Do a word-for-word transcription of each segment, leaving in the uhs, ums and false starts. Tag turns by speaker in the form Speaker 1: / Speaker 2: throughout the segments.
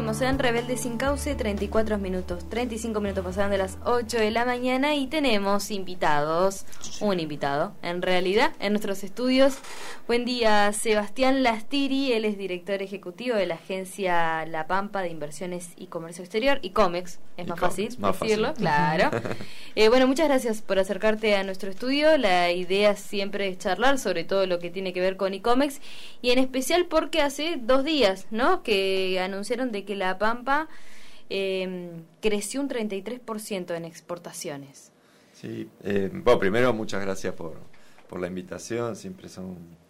Speaker 1: seguimos en Rebelde Sin Cauce, treinta y cuatro minutos, treinta y cinco minutos pasaron de las ocho de la mañana y tenemos invitados, un invitado, en realidad, en nuestros estudios. Buen día, Sebastián Lastiri, él es director ejecutivo de la agencia La Pampa de Inversiones y Comercio Exterior, y Comex, es más fácil
Speaker 2: más
Speaker 1: decirlo,
Speaker 2: fácil.
Speaker 1: Claro. eh, bueno, muchas gracias por acercarte a nuestro estudio. La idea siempre es charlar sobre todo lo que tiene que ver con iComex, y en especial porque hace dos días, ¿no?, que anunciaron de que La Pampa eh, creció un treinta y tres por ciento en exportaciones.
Speaker 2: Sí, eh, bueno, primero muchas gracias por, por la invitación, siempre son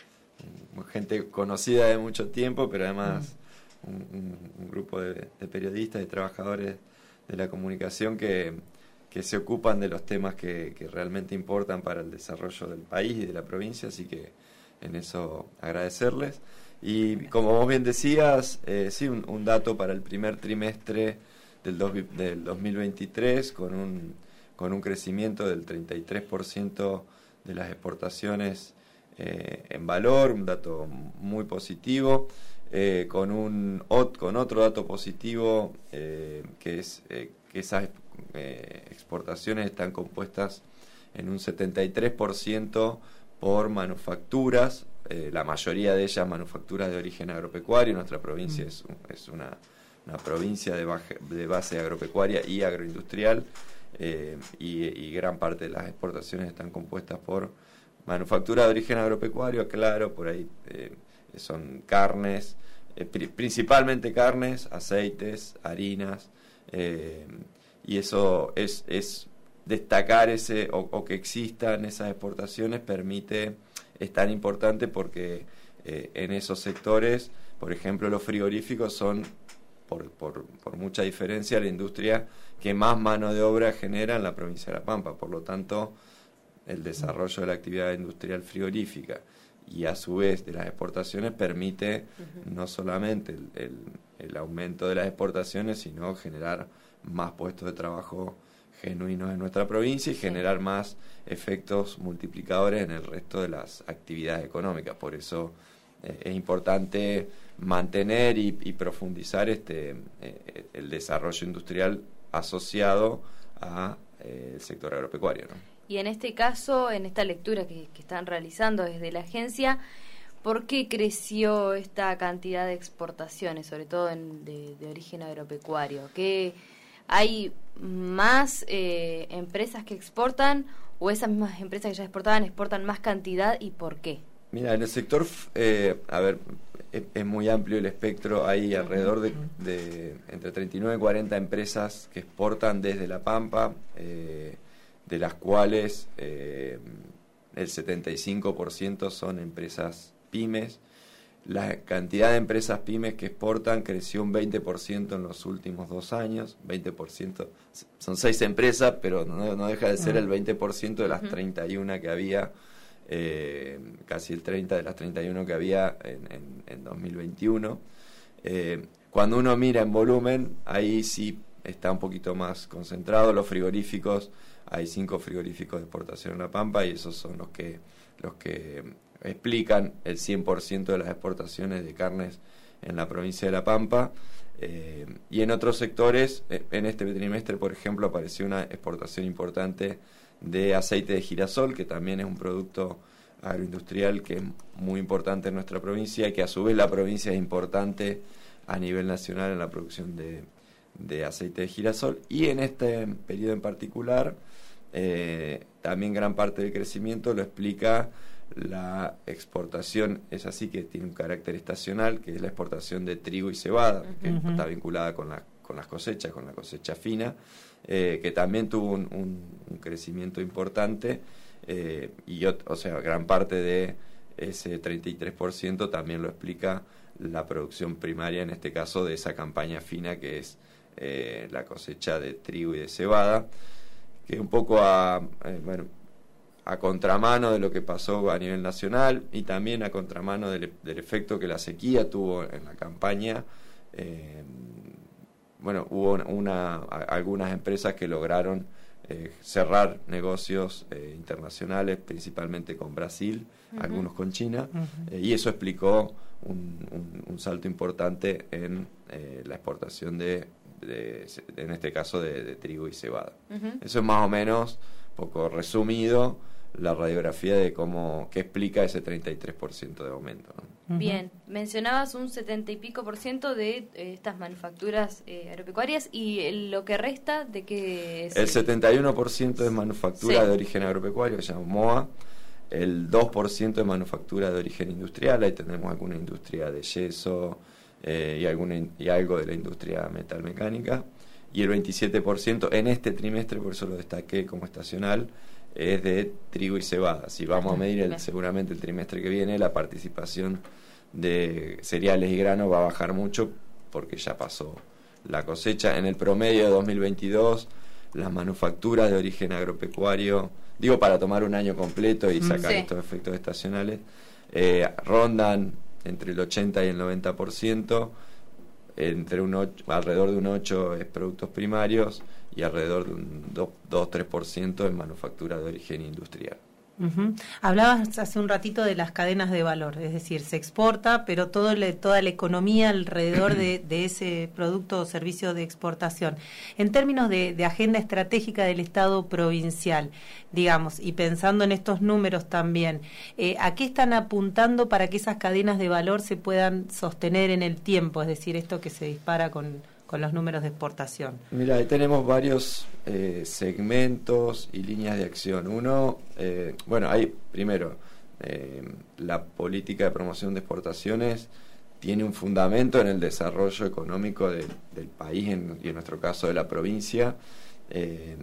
Speaker 2: um, gente conocida de mucho tiempo, pero además mm. un, un, un grupo de, de periodistas y trabajadores de la comunicación que, que se ocupan de los temas que, que realmente importan para el desarrollo del país y de la provincia, así que en eso agradecerles. Y como vos bien decías, eh, sí, un, un dato para el primer trimestre del, dos, del dos mil veintitrés con un, con un crecimiento del treinta y tres por ciento de las exportaciones eh, en valor, un dato muy positivo, eh, con, un, ot, con otro dato positivo eh, que es eh, que esas eh, exportaciones están compuestas en un setenta y tres por ciento por manufacturas, eh, la mayoría de ellas manufacturas de origen agropecuario. Nuestra provincia mm. es, es una, una provincia de, baje, de base agropecuaria y agroindustrial, eh, y, y gran parte de las exportaciones están compuestas por manufactura de origen agropecuario, claro, por ahí eh, son carnes, eh, pri- principalmente carnes, aceites, harinas, eh, y eso es... es destacar ese o, o que existan esas exportaciones permite, es tan importante porque eh, en esos sectores, por ejemplo los frigoríficos son por, por, por mucha diferencia la industria que más mano de obra genera en la provincia de La Pampa. Por lo tanto, el desarrollo de la actividad industrial frigorífica y a su vez de las exportaciones permite uh-huh. no solamente el, el, el aumento de las exportaciones, sino generar más puestos de trabajo genuinos en nuestra provincia y sí. generar más efectos multiplicadores en el resto de las actividades económicas. Por eso eh, es importante mantener y, y profundizar este eh, el desarrollo industrial asociado a eh, el sector agropecuario, ¿no?
Speaker 1: Y en este caso, en esta lectura que, que están realizando desde la agencia, ¿por qué creció esta cantidad de exportaciones, sobre todo en, de, de origen agropecuario? ¿Qué hay más eh, empresas que exportan, o esas mismas empresas que ya exportaban exportan más cantidad, y por qué?
Speaker 2: Mira, en el sector, eh, a ver, es, es muy amplio el espectro, hay alrededor de, de entre treinta y nueve y cuarenta empresas que exportan desde La Pampa, eh, de las cuales eh, el setenta y cinco por ciento son empresas pymes. La cantidad de empresas pymes que exportan creció un veinte por ciento en los últimos dos años. veinte por ciento son seis empresas, pero no, no deja de ser el veinte por ciento de las treinta y una que había, eh, casi el treinta de las treinta y una que había en, en, en dos mil veintiuno. Eh, cuando uno mira en volumen, ahí sí está un poquito más concentrado. Los frigoríficos, hay cinco frigoríficos de exportación en La Pampa y esos son los que los que explican el cien por ciento de las exportaciones de carnes en la provincia de La Pampa. Eh, y en otros sectores, eh, en este trimestre, por ejemplo, apareció una exportación importante de aceite de girasol, que también es un producto agroindustrial que es muy importante en nuestra provincia y que a su vez la provincia es importante a nivel nacional en la producción de, de aceite de girasol. Y en este periodo en particular, eh, también gran parte del crecimiento lo explica la exportación, es así que tiene un carácter estacional, que es la exportación de trigo y cebada, uh-huh. que está vinculada con, la, con las cosechas, con la cosecha fina, eh, que también tuvo un, un, un crecimiento importante, eh, y o, o sea, gran parte de ese treinta y tres por ciento también lo explica la producción primaria, en este caso de esa campaña fina que es eh, la cosecha de trigo y de cebada, que un poco a, eh, bueno, a contramano de lo que pasó a nivel nacional y también a contramano del, del efecto que la sequía tuvo en la campaña. Eh, bueno, hubo una, una, algunas empresas que lograron eh, cerrar negocios eh, internacionales, principalmente con Brasil, uh-huh. algunos con China, uh-huh. eh, y eso explicó un, un, un salto importante en eh, la exportación de, de, de, en este caso, de, de trigo y cebada. Uh-huh. Eso es más o menos, poco resumido, la radiografía de cómo, qué explica ese treinta y tres por ciento de aumento, ¿no?
Speaker 1: Uh-huh. Bien, mencionabas un setenta y pico por ciento de eh, estas manufacturas eh, agropecuarias, y el, lo que resta, ¿de qué es?
Speaker 2: El setenta y uno por ciento es manufactura sí. de origen agropecuario, que se llama M O A, el dos por ciento es manufactura de origen industrial, ahí tenemos alguna industria de yeso eh, y, alguna, y algo de la industria metalmecánica, y el veintisiete por ciento en este trimestre, por eso lo destaqué como estacional, es de trigo y cebada. Si vamos a medir el, seguramente el trimestre que viene, la participación de cereales y granos va a bajar mucho porque ya pasó la cosecha. En el promedio de dos mil veintidós, las manufacturas de origen agropecuario, digo para tomar un año completo y sacar sí. estos efectos estacionales, eh, rondan entre el ochenta y el noventa por ciento, entre un ocho, alrededor de un ocho por ciento es productos primarios y alrededor de un dos a tres por ciento en manufactura de origen industrial.
Speaker 3: Uh-huh. Hablabas hace un ratito de las cadenas de valor, es decir, se exporta, pero todo le, toda la economía alrededor de, de ese producto o servicio de exportación. En términos de, de agenda estratégica del Estado provincial, digamos, y pensando en estos números también, eh, ¿a qué están apuntando para que esas cadenas de valor se puedan sostener en el tiempo? Es decir, esto que se dispara con... con los números de exportación.
Speaker 2: Mira, ahí tenemos varios eh, segmentos y líneas de acción. Uno, eh, bueno, hay primero, eh, la política de promoción de exportaciones tiene un fundamento en el desarrollo económico de, del país en, y en nuestro caso de la provincia. Eh,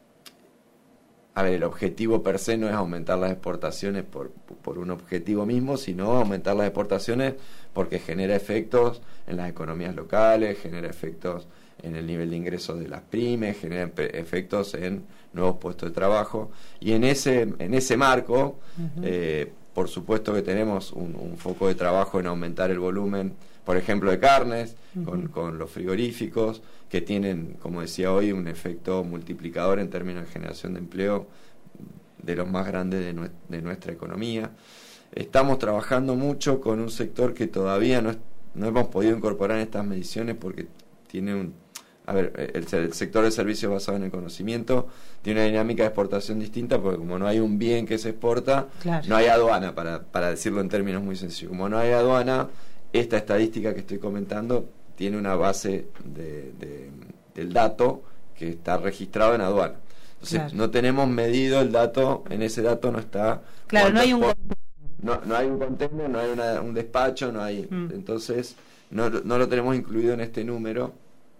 Speaker 2: a ver, el objetivo per se no es aumentar las exportaciones por, por un objetivo mismo, sino aumentar las exportaciones porque genera efectos en las economías locales, genera efectos en el nivel de ingresos de las pymes, genera efectos en nuevos puestos de trabajo. Y en ese, en ese marco, uh-huh. eh, por supuesto que tenemos un, un foco de trabajo en aumentar el volumen, por ejemplo, de carnes, uh-huh. con, con los frigoríficos, que tienen, como decía hoy, un efecto multiplicador en términos de generación de empleo de los más grandes de, nue- de nuestra economía. Estamos trabajando mucho con un sector que todavía no, es, no hemos podido incorporar en estas mediciones porque tiene un... A ver, el, el sector de servicios basado en el conocimiento tiene una dinámica de exportación distinta porque como no hay un bien que se exporta, claro. no hay aduana, para, para decirlo en términos muy sencillos. Como no hay aduana, esta estadística que estoy comentando tiene una base de, de, del dato que está registrado en aduana. Entonces, claro. no tenemos medido el dato, en ese dato no está...
Speaker 3: Claro, no hay un...
Speaker 2: No, no hay un contenedor, no hay una, un despacho, no hay... Mm. Entonces, no, no lo tenemos incluido en este número.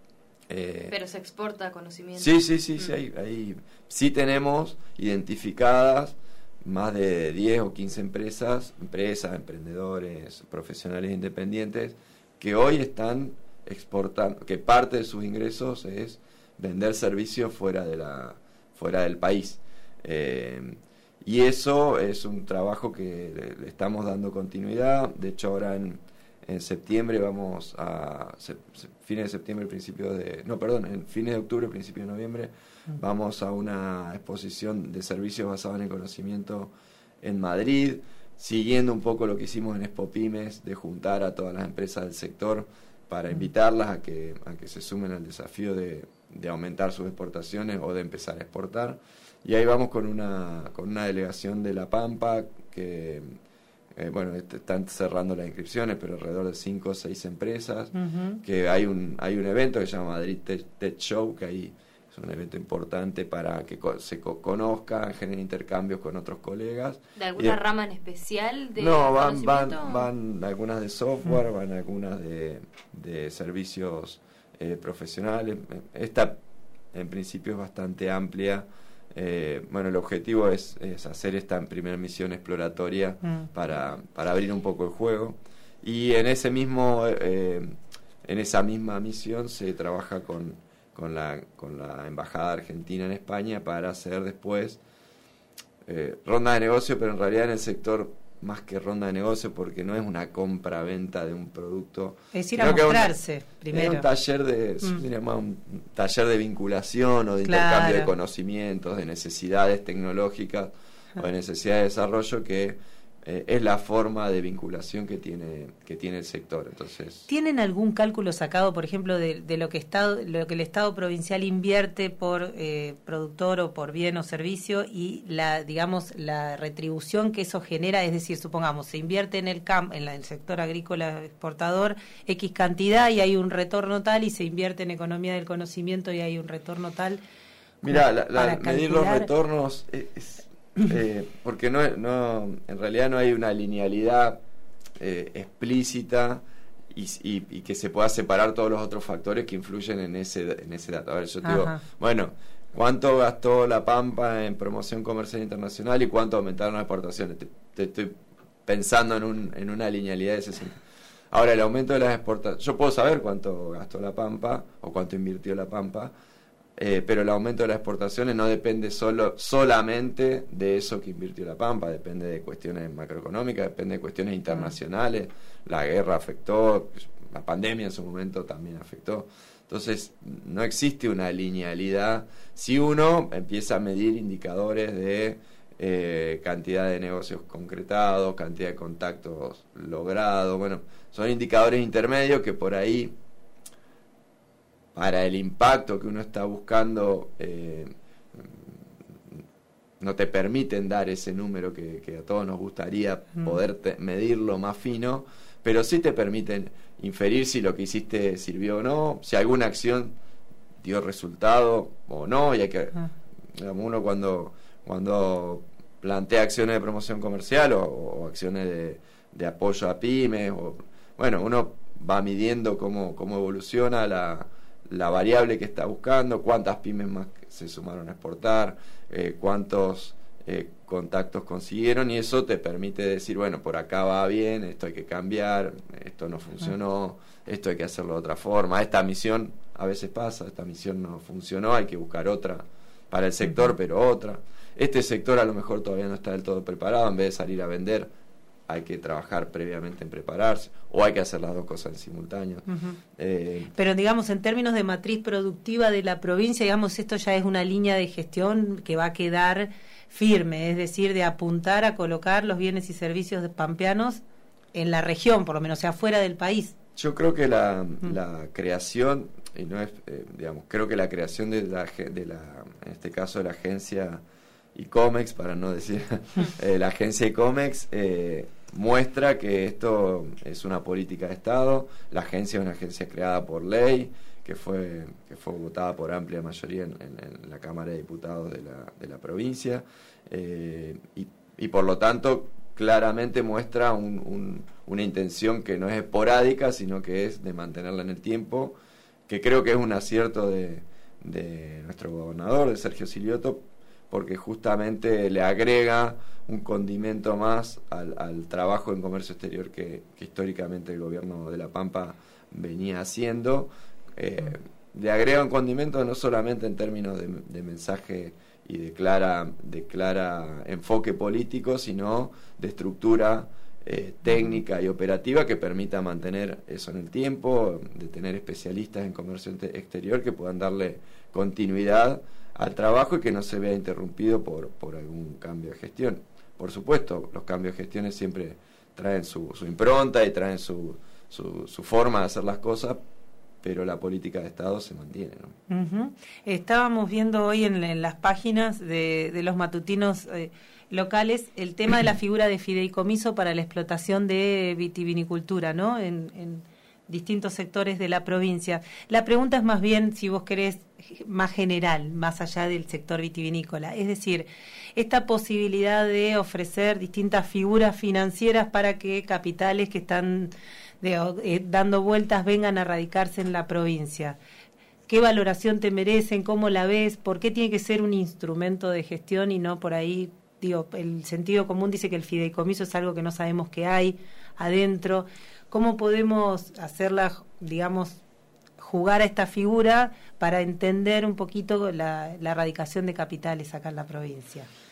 Speaker 1: Eh, Pero se exporta conocimiento.
Speaker 2: Sí, sí, sí, mm. sí, hay, hay, sí tenemos identificadas más de diez o quince empresas, empresas, emprendedores, profesionales independientes, que hoy están exportando, que parte de sus ingresos es vender servicios fuera de la fuera del país. Eh, y eso es un trabajo que le, le estamos dando continuidad. De hecho, ahora en, en septiembre vamos a... Se, se, fines de septiembre, principios de... No, perdón, en fines de octubre, principios de noviembre, vamos a una exposición de servicios basados en el conocimiento en Madrid, siguiendo un poco lo que hicimos en Expo Pymes, de juntar a todas las empresas del sector para invitarlas a que, a que se sumen al desafío de, de aumentar sus exportaciones o de empezar a exportar. Y ahí vamos con una, con una delegación de La Pampa que, eh, bueno, están cerrando las inscripciones, pero alrededor de cinco o seis empresas, uh-huh. que hay un, hay un evento que se llama Madrid Tech, Tech Show, que ahí es un evento importante para que co- se co- conozcan, generen intercambios con otros colegas.
Speaker 1: ¿De alguna de, rama en especial? De
Speaker 2: no, van, van, van algunas de software, uh-huh. van algunas de, de servicios eh, profesionales. Esta, en principio, es bastante amplia. Eh, bueno, el objetivo es, es hacer esta primera misión exploratoria uh-huh. para, para abrir un poco el juego. Y en ese mismo, eh, en esa misma misión se trabaja con con la con la embajada argentina en España para hacer después eh, ronda de negocio, pero en realidad en el sector más que ronda de negocio, porque no es una compra-venta de un producto.
Speaker 3: Es decir, a mostrarse
Speaker 2: es un,
Speaker 3: primero.
Speaker 2: Es un taller de, mm. diríamos, un taller de vinculación o de
Speaker 3: claro.
Speaker 2: intercambio de conocimientos, de necesidades tecnológicas o de necesidades de desarrollo que eh, es la forma de vinculación que tiene que tiene el sector. Entonces,
Speaker 3: ¿tienen algún cálculo sacado, por ejemplo, de, de lo que estado, lo que el Estado provincial invierte por eh, productor o por bien o servicio y la, digamos, la retribución que eso genera? Es decir, supongamos, se invierte en el camp, en la, el sector agrícola exportador X cantidad y hay un retorno tal, y se invierte en economía del conocimiento y hay un retorno tal.
Speaker 2: Mira, la, la, medir los retornos es, es Eh, porque no, no, en realidad no hay una linealidad eh, explícita y, y, y que se pueda separar todos los otros factores que influyen en ese en ese dato. A ver, yo te Ajá. digo, bueno, ¿cuánto gastó La Pampa en promoción comercial internacional y cuánto aumentaron las exportaciones? Te, te estoy pensando en, un, en una linealidad de ese sentido. Ahora, el aumento de las exportaciones, yo puedo saber cuánto gastó La Pampa o cuánto invirtió La Pampa, Eh, pero el aumento de las exportaciones no depende solo solamente de eso que invirtió La Pampa, depende de cuestiones macroeconómicas, depende de cuestiones internacionales. La guerra afectó, la pandemia en su momento también afectó. Entonces, no existe una linealidad. Si uno empieza a medir indicadores de eh, cantidad de negocios concretados, cantidad de contactos logrados, bueno, son indicadores intermedios que por ahí, para el impacto que uno está buscando, eh, no te permiten dar ese número que, que a todos nos gustaría mm. poder te, medirlo más fino, pero sí te permiten inferir si lo que hiciste sirvió o no, si alguna acción dio resultado o no, y hay que, ah. digamos, uno cuando, cuando plantea acciones de promoción comercial o, o acciones de, de apoyo a pymes, o, bueno, uno va midiendo cómo, cómo evoluciona la la variable que está buscando, cuántas pymes más se sumaron a exportar, eh, cuántos eh, contactos consiguieron, y eso te permite decir, bueno, por acá va bien, esto hay que cambiar, esto no funcionó, esto hay que hacerlo de otra forma, esta misión a veces pasa, esta misión no funcionó, hay que buscar otra para el sector, pero otra. Este sector a lo mejor todavía no está del todo preparado, en vez de salir a vender, hay que trabajar previamente en prepararse, o hay que hacer las dos cosas en simultáneo. Uh-huh. Eh,
Speaker 3: Pero digamos, en términos de matriz productiva de la provincia, digamos, esto ya es una línea de gestión que va a quedar firme, es decir, de apuntar a colocar los bienes y servicios pampeanos en la región, por lo menos, o sea, fuera del país.
Speaker 2: Yo creo que la, uh-huh. la creación, y no es, eh, digamos, creo que la creación de la, de la, en este caso de la agencia ICOMEX, para no decir eh, la agencia ICOMEX, eh, muestra que esto es una política de Estado. La agencia es una agencia creada por ley, que fue que fue votada por amplia mayoría en, en, en la Cámara de Diputados de la, de la provincia, eh, y, y por lo tanto claramente muestra un, un, una intención que no es esporádica, sino que es de mantenerla en el tiempo, que creo que es un acierto de, de nuestro gobernador, de Sergio Silioto, porque justamente le agrega un condimento más al, al trabajo en comercio exterior que, que históricamente el gobierno de La Pampa venía haciendo. Eh, le agrega un condimento no solamente en términos de, de mensaje y de clara, de clara enfoque político, sino de estructura eh, técnica y operativa que permita mantener eso en el tiempo, de tener especialistas en comercio exterior que puedan darle continuidad al trabajo y que no se vea interrumpido por, por algún cambio de gestión. Por supuesto, los cambios de gestiones siempre traen su, su impronta y traen su, su, su forma de hacer las cosas, pero la política de Estado se mantiene, ¿no?
Speaker 3: Uh-huh. Estábamos viendo hoy en, en las páginas de, de los matutinos eh, locales el tema de la figura de fideicomiso para la explotación de vitivinicultura, ¿no? En, en distintos sectores de la provincia. La pregunta es más bien, si vos querés, más general, más allá del sector vitivinícola. Es decir, esta posibilidad de ofrecer distintas figuras financieras para que capitales que están de, eh, dando vueltas vengan a radicarse en la provincia. ¿Qué valoración te merecen? ¿Cómo la ves? ¿Por qué tiene que ser un instrumento de gestión y no por ahí? Digo, el sentido común dice que el fideicomiso es algo que no sabemos que hay adentro. ¿Cómo podemos hacerla, digamos, jugar a esta figura para entender un poquito la, la radicación de capitales acá en la provincia?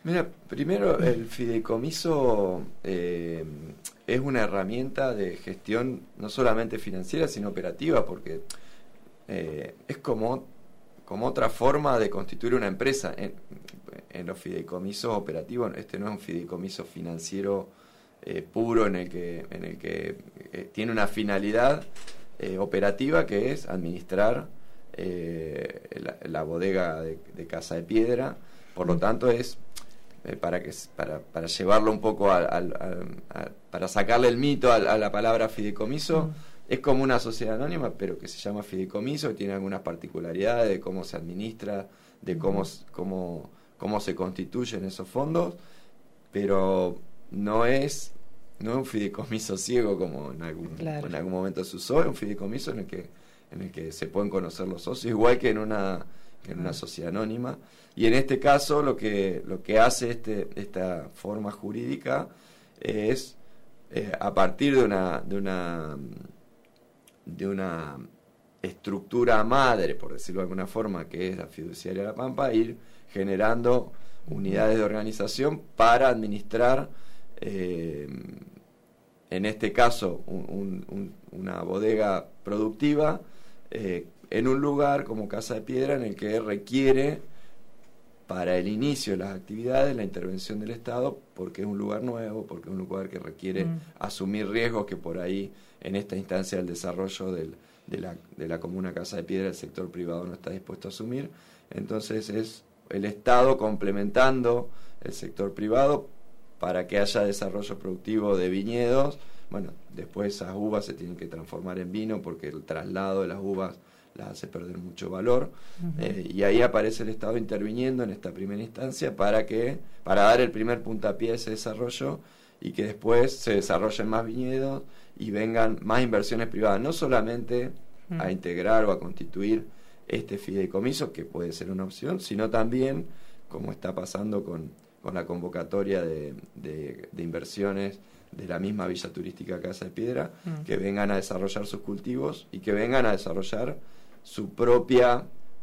Speaker 2: Mira, primero el fideicomiso eh, es una herramienta de gestión no solamente financiera, sino operativa, porque eh, es como, como otra forma de constituir una empresa. En, en los fideicomisos operativos, este no es un fideicomiso financiero eh, puro en el que, en el que eh, tiene una finalidad eh, operativa, que es administrar eh, la, la bodega de, de Casa de Piedra. Por lo tanto, es eh, para que para, para llevarlo un poco al, al, al, a, para sacarle el mito a, a la palabra fideicomiso, mm. es como una sociedad anónima, pero que se llama fideicomiso, que tiene algunas particularidades de cómo se administra, de cómo, mm. cómo, cómo se constituyen esos fondos, pero no es no es un fideicomiso ciego como en algún, claro. en algún momento se usó, es un fideicomiso en el que en el que se pueden conocer los socios, igual que en una que en una sociedad anónima. Y en este caso lo que lo que hace este esta forma jurídica es eh, a partir de una de una de una estructura madre, por decirlo de alguna forma, que es la Fiduciaria La Pampa, ir generando unidades de organización para administrar eh, en este caso un, un, una bodega productiva eh, en un lugar como Casa de Piedra, en el que requiere para el inicio de las actividades la intervención del Estado, porque es un lugar nuevo, porque es un lugar que requiere mm. asumir riesgos que por ahí en esta instancia del desarrollo del, de, la, de la comuna Casa de Piedra el sector privado no está dispuesto a asumir. Entonces es el Estado complementando el sector privado para que haya desarrollo productivo de viñedos. Bueno, después esas uvas se tienen que transformar en vino porque el traslado de las uvas las hace perder mucho valor. Uh-huh. eh, y ahí aparece el Estado interviniendo en esta primera instancia para que para dar el primer puntapié a ese desarrollo y que después se desarrollen más viñedos y vengan más inversiones privadas, no solamente uh-huh. a integrar o a constituir este fideicomiso, que puede ser una opción, sino también, como está pasando con, con la convocatoria de, de, de inversiones de la misma Villa Turística Casa de Piedra, uh-huh. que vengan a desarrollar sus cultivos y que vengan a desarrollar su propia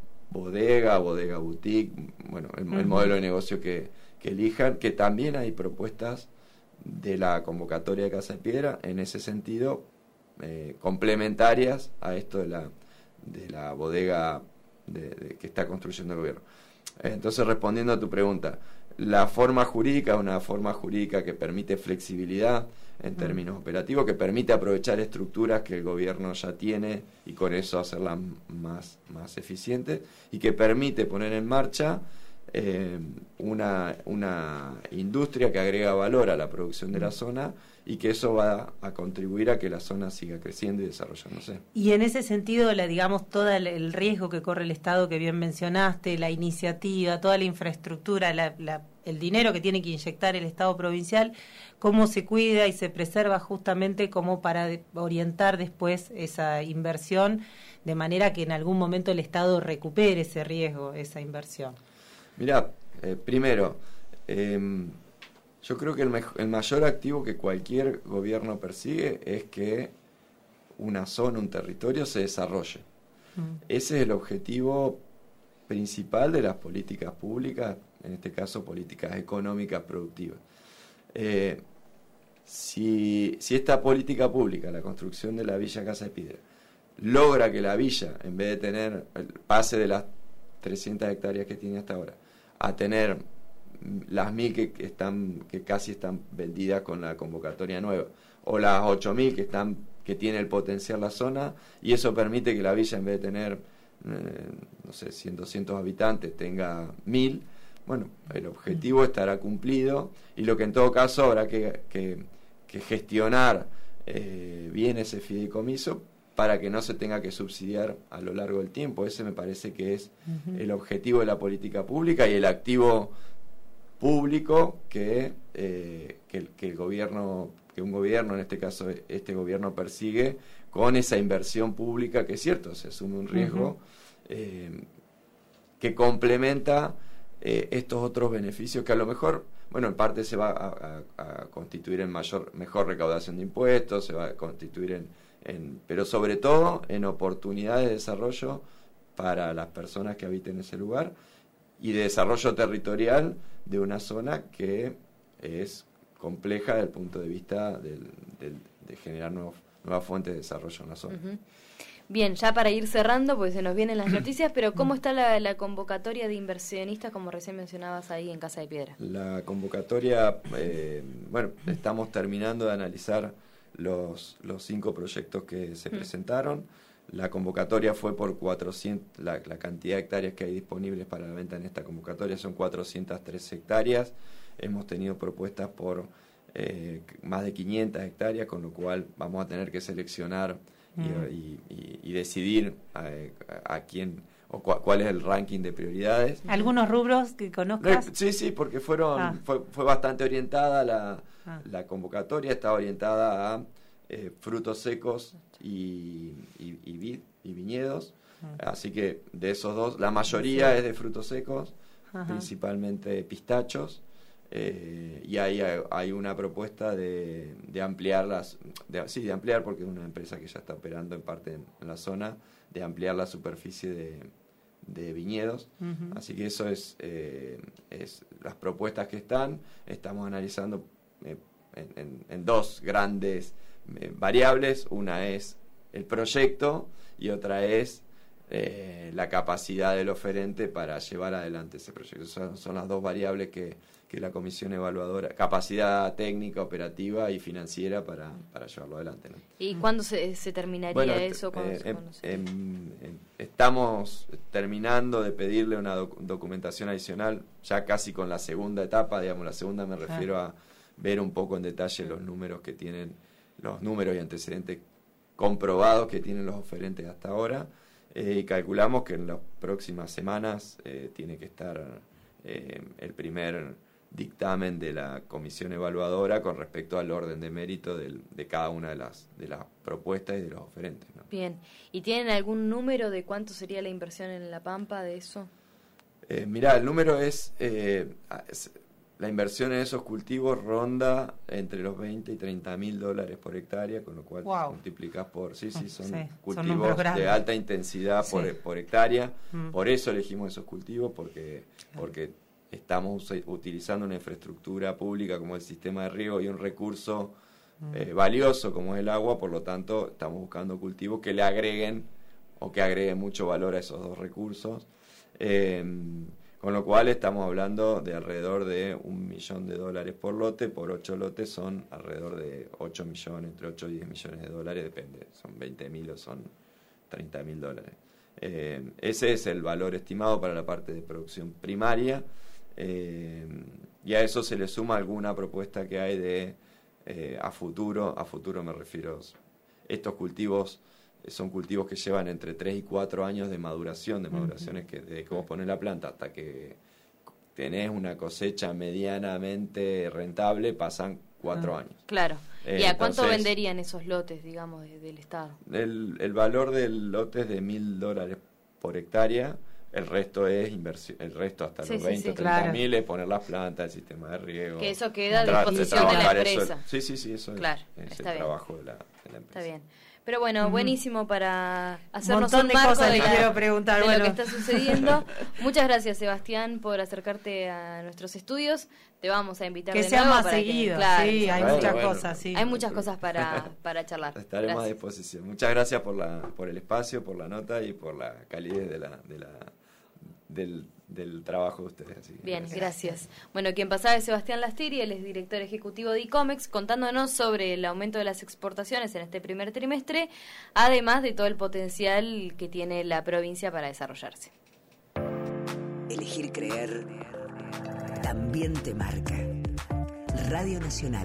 Speaker 2: bodega, bodega boutique, bueno, el, uh-huh. el modelo de negocio que, que elijan, que también hay propuestas de la convocatoria de Casa de Piedra en ese sentido, eh, complementarias a esto de la de la bodega de, de, que está construyendo el gobierno. Entonces, respondiendo a tu pregunta, la forma jurídica es una forma jurídica que permite flexibilidad en términos mm. operativos, que permite aprovechar estructuras que el gobierno ya tiene y con eso hacerlas más, más eficientes, y que permite poner en marcha eh, una, una industria que agrega valor a la producción de la zona y que eso va a contribuir a que la zona siga creciendo y desarrollándose.
Speaker 3: Y en ese sentido, la, digamos, todo el, el riesgo que corre el Estado, que bien mencionaste, la iniciativa, toda la infraestructura, la, la, el dinero que tiene que inyectar el Estado provincial, cómo se cuida y se preserva justamente como para de, orientar después esa inversión, de manera que en algún momento el Estado recupere ese riesgo, esa inversión.
Speaker 2: Mirá, eh, primero, eh, yo creo que el, mejor, el mayor activo que cualquier gobierno persigue es que una zona, un territorio se desarrolle. Mm. Ese es el objetivo principal de las políticas públicas, en este caso políticas económicas productivas. Eh, si, si esta política pública, la construcción de la Villa Casa de Piedra, logra que la villa, en vez de tener el pase de las trescientas hectáreas que tiene hasta ahora, a tener las mil que, que están que casi están vendidas con la convocatoria nueva, o las ocho mil que están que tiene el potencial la zona, y eso permite que la villa, en vez de tener eh, no sé, cien, doscientos habitantes, tenga mil. Bueno, el objetivo estará cumplido, y lo que en todo caso habrá que, que, que gestionar eh, bien ese fideicomiso para que no se tenga que subsidiar a lo largo del tiempo. Ese me parece que es uh-huh. el objetivo de la política pública y el activo público que, eh, que, que el gobierno, que un gobierno, en este caso este gobierno, persigue con esa inversión pública, que es cierto, se asume un riesgo, uh-huh. eh, que complementa eh, estos otros beneficios que a lo mejor, bueno, en parte se va a, a, a constituir en mayor, mejor recaudación de impuestos, se va a constituir en, en, pero sobre todo en oportunidades de desarrollo para las personas que habiten ese lugar, y de desarrollo territorial de una zona que es compleja desde el punto de vista del, del, de generar nuevos, nuevas fuentes de desarrollo en la zona.
Speaker 1: Uh-huh. Bien, ya para ir cerrando, porque se nos vienen las noticias, pero ¿cómo está la, la convocatoria de inversionistas, como recién mencionabas ahí en Casa de Piedra?
Speaker 2: La convocatoria, eh, bueno, estamos terminando de analizar los, los cinco proyectos que se mm. presentaron. La convocatoria fue por cuatrocientos, la, la cantidad de hectáreas que hay disponibles para la venta en esta convocatoria son cuatrocientas tres hectáreas. Hemos tenido propuestas por eh, más de quinientas hectáreas, con lo cual vamos a tener que seleccionar mm. y, y, y decidir a, a quién o cu cuál es el ranking de prioridades.
Speaker 3: ¿Algunos rubros que conozcas?
Speaker 2: Sí, sí, porque fueron ah. fue, fue bastante orientada la, ah. la convocatoria, está orientada a eh, frutos secos y, y, y vid y viñedos, ah. así que de esos dos, la mayoría sí. es de frutos secos, Ajá. principalmente pistachos, eh, y ahí hay, hay una propuesta de, de ampliar las, de, sí, de ampliar, porque es una empresa que ya está operando en parte en, en la zona, de ampliar la superficie de de viñedos, uh-huh. así que eso es, eh, es las propuestas que están. Estamos analizando eh, en, en, en dos grandes eh, variables, una es el proyecto y otra es eh, la capacidad del oferente para llevar adelante ese proyecto. Son, son las dos variables que, que la comisión evaluadora, capacidad técnica, operativa y financiera para, para llevarlo adelante, ¿no?
Speaker 1: ¿Y cuándo se, se terminaría bueno, eso?
Speaker 2: Eh, eh, se... en, en, estamos terminando de pedirle una doc documentación adicional, ya casi con la segunda etapa, digamos, la segunda me refiero ah. a ver un poco en detalle los números que tienen, los números y antecedentes comprobados que tienen los oferentes hasta ahora, eh, y calculamos que en las próximas semanas eh, tiene que estar eh, el primer dictamen de la comisión evaluadora con respecto al orden de mérito del, de cada una de las de las propuestas y de los oferentes, ¿no?
Speaker 1: Bien, ¿y tienen algún número de cuánto sería la inversión en La Pampa de eso?
Speaker 2: Eh, mirá, el número es, eh, es la inversión en esos cultivos ronda entre los veinte y treinta mil dólares por hectárea, con lo cual wow. multiplicás por, sí, sí, son sí, cultivos son de alta intensidad sí. por, por hectárea, mm. por eso elegimos esos cultivos, porque porque estamos utilizando una infraestructura pública como el sistema de riego y un recurso mm. eh, valioso como es el agua, por lo tanto estamos buscando cultivos que le agreguen o que agreguen mucho valor a esos dos recursos, eh, con lo cual estamos hablando de alrededor de un millón de dólares por lote. Por ocho lotes son alrededor de ocho millones, entre ocho y diez millones de dólares, depende, son veinte mil o son treinta mil dólares. Eh, ese es el valor estimado para la parte de producción primaria. Eh, y a eso se le suma alguna propuesta que hay de eh, a futuro, a futuro me refiero, estos cultivos son cultivos que llevan entre tres y cuatro años de maduración, de maduraciones que desde que vos ponés la planta hasta que tenés una cosecha medianamente rentable pasan cuatro años.
Speaker 1: Claro. Eh, ¿Y a cuánto entonces, venderían esos lotes, digamos, de, del Estado?
Speaker 2: El, el valor del lote es de mil dólares por hectárea. El resto es inversión, el resto hasta sí, los veinte, sí, treinta claro. mil es poner las plantas, el sistema de riego.
Speaker 1: Que eso queda a disposición de la empresa.
Speaker 2: Eso, sí, sí, sí, eso
Speaker 1: claro,
Speaker 2: es, es el
Speaker 1: bien.
Speaker 2: trabajo de la, de la empresa.
Speaker 1: Está bien. Pero bueno, uh-huh. buenísimo para hacernos
Speaker 3: un,
Speaker 1: un
Speaker 3: de
Speaker 1: marco
Speaker 3: cosas
Speaker 1: de, la,
Speaker 3: quiero preguntar,
Speaker 1: de
Speaker 3: bueno.
Speaker 1: lo que está sucediendo. Muchas gracias, Sebastián, por acercarte a nuestros estudios. Te vamos a invitar
Speaker 3: que
Speaker 1: de
Speaker 3: sea
Speaker 1: nuevo
Speaker 3: más
Speaker 1: para
Speaker 3: seguido.
Speaker 1: Que, claro,
Speaker 3: sí, hay
Speaker 2: bueno,
Speaker 3: muchas
Speaker 2: bueno.
Speaker 3: cosas, sí.
Speaker 1: Hay muchas cosas para, para charlar.
Speaker 2: Estaremos
Speaker 1: gracias.
Speaker 2: a disposición. Muchas gracias por la por el espacio, por la nota y por la calidez de la de la del del trabajo de ustedes. Así
Speaker 1: Bien, gracias. gracias. Bueno, quien pasaba es Sebastián Lastiri, él es director ejecutivo de ICOMEX, contándonos sobre el aumento de las exportaciones en este primer trimestre, además de todo el potencial que tiene la provincia para desarrollarse.
Speaker 4: Elegir creer también te marca. Radio Nacional.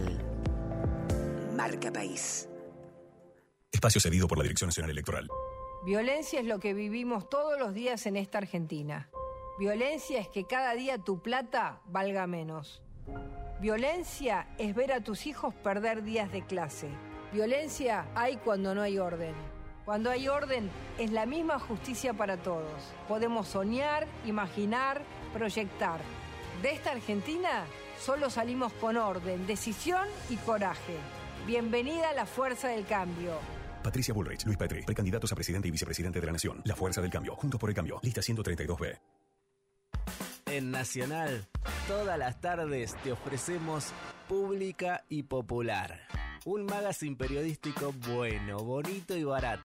Speaker 4: Marca País.
Speaker 5: Espacio cedido por la Dirección Nacional Electoral.
Speaker 6: Violencia es lo que vivimos todos los días en esta Argentina. Violencia es que cada día tu plata valga menos. Violencia es ver a tus hijos perder días de clase. Violencia hay cuando no hay orden. Cuando hay orden es la misma justicia para todos. Podemos soñar, imaginar, proyectar. De esta Argentina solo salimos con orden, decisión y coraje. Bienvenida a la Fuerza del Cambio.
Speaker 5: Patricia Bullrich, Luis Petri, precandidatos a presidente y vicepresidente de la Nación. La Fuerza del Cambio, Juntos por el Cambio, lista ciento treinta y dos B.
Speaker 7: En Nacional, todas las tardes te ofrecemos Pública y Popular. Un magazine periodístico bueno, bonito y barato.